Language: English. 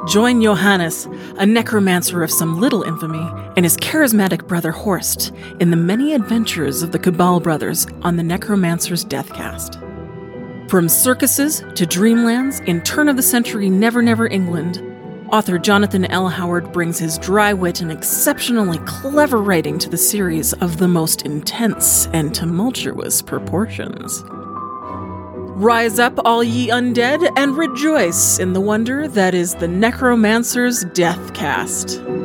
Join Johannes, a necromancer of some little infamy, and his charismatic brother Horst in the many adventures of the Cabal brothers on the Necromancer's Deathcast. From circuses to dreamlands in turn-of-the-century Never Never England, author Jonathan L. Howard brings his dry wit and exceptionally clever writing to the series of the most intense and tumultuous proportions. Rise up, all ye undead, and rejoice in the wonder that is the Necromancer's Deathcast.